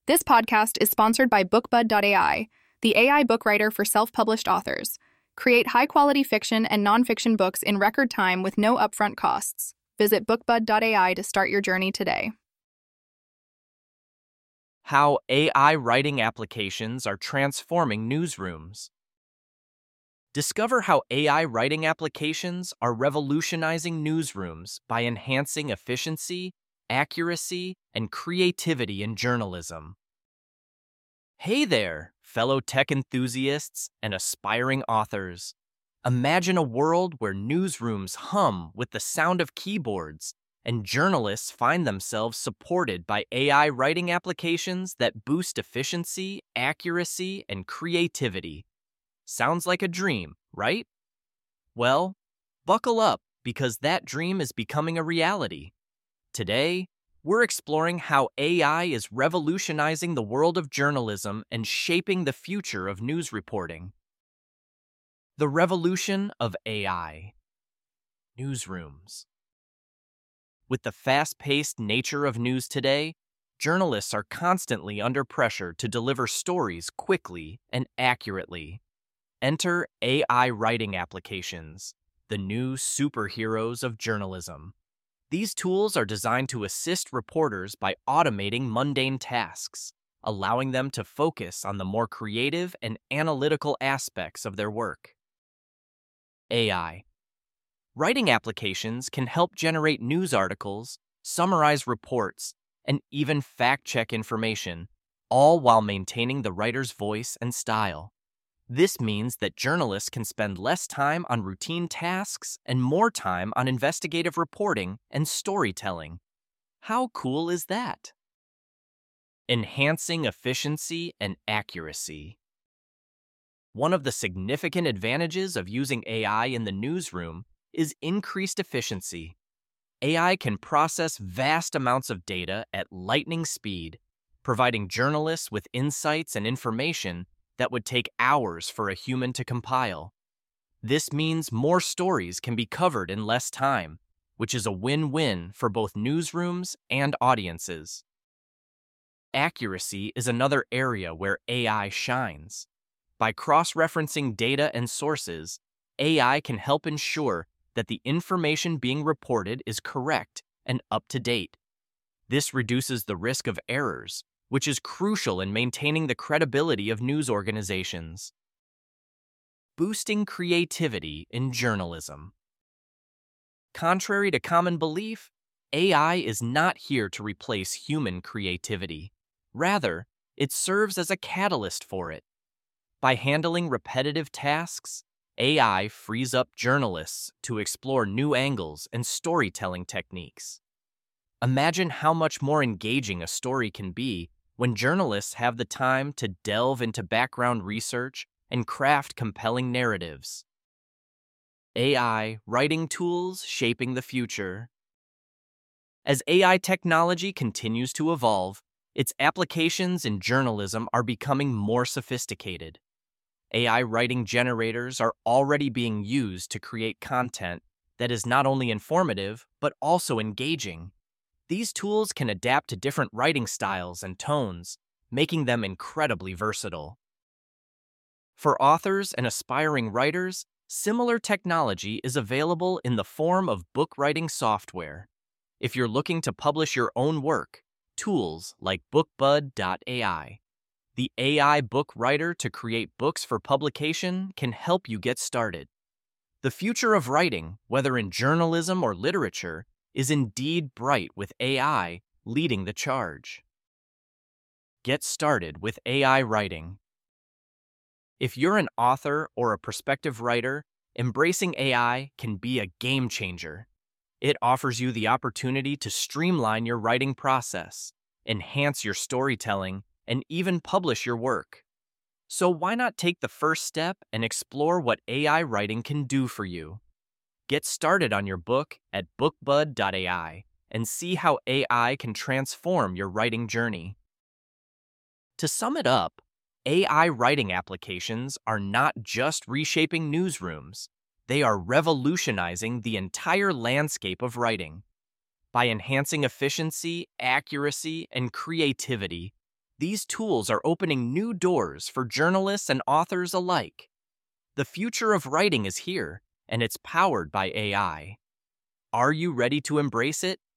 This podcast is sponsored by BookBud.ai, the AI book writer for self-published authors. Create high-quality fiction and nonfiction books in record time with no upfront costs. Visit BookBud.ai to start your journey today. How AI writing applications are transforming newsrooms. Discover how AI writing applications are revolutionizing newsrooms by enhancing efficiency, accuracy, and creativity in journalism. Hey there, fellow tech enthusiasts and aspiring authors. Imagine a world where newsrooms hum with the sound of keyboards and journalists find themselves supported by AI writing applications that boost efficiency, accuracy, and creativity. Sounds like a dream, right? Well, buckle up because that dream is becoming a reality. Today, we're exploring how AI is revolutionizing the world of journalism and shaping the future of news reporting. The revolution of AI. Newsrooms. With the fast-paced nature of news today, journalists are constantly under pressure to deliver stories quickly and accurately. Enter AI writing applications, the new superheroes of journalism. These tools are designed to assist reporters by automating mundane tasks, allowing them to focus on the more creative and analytical aspects of their work. AI. Writing applications can help generate news articles, summarize reports, and even fact-check information, all while maintaining the writer's voice and style. This means that journalists can spend less time on routine tasks and more time on investigative reporting and storytelling. How cool is that? Enhancing efficiency and accuracy. One of the significant advantages of using AI in the newsroom is increased efficiency. AI can process vast amounts of data at lightning speed, providing journalists with insights and information that would take hours for a human to compile. This means more stories can be covered in less time, which is a win-win for both newsrooms and audiences. Accuracy is another area where AI shines. By cross-referencing data and sources, AI can help ensure that the information being reported is correct and up to date. This reduces the risk of errors, which is crucial in maintaining the credibility of news organizations. Boosting creativity in journalism. Contrary to common belief, AI is not here to replace human creativity. Rather, it serves as a catalyst for it. By handling repetitive tasks, AI frees up journalists to explore new angles and storytelling techniques. Imagine how much more engaging a story can be when journalists have the time to delve into background research and craft compelling narratives. AI writing tools shaping the future. As AI technology continues to evolve, its applications in journalism are becoming more sophisticated. AI writing generators are already being used to create content that is not only informative, but also engaging. These tools can adapt to different writing styles and tones, making them incredibly versatile. For authors and aspiring writers, similar technology is available in the form of book writing software. If you're looking to publish your own work, tools like BookBud.ai, the AI book writer to create books for publication, can help you get started. The future of writing, whether in journalism or literature, is indeed bright with AI leading the charge. Get started with AI writing. If you're an author or a prospective writer, embracing AI can be a game changer. It offers you the opportunity to streamline your writing process, enhance your storytelling, and even publish your work. So why not take the first step and explore what AI writing can do for you? Get started on your book at BookBud.ai and see how AI can transform your writing journey. To sum it up, AI writing applications are not just reshaping newsrooms, they are revolutionizing the entire landscape of writing. By enhancing efficiency, accuracy, and creativity, These tools are opening new doors for journalists and authors alike. The future of writing is here, and it's powered by AI. Are you ready to embrace it?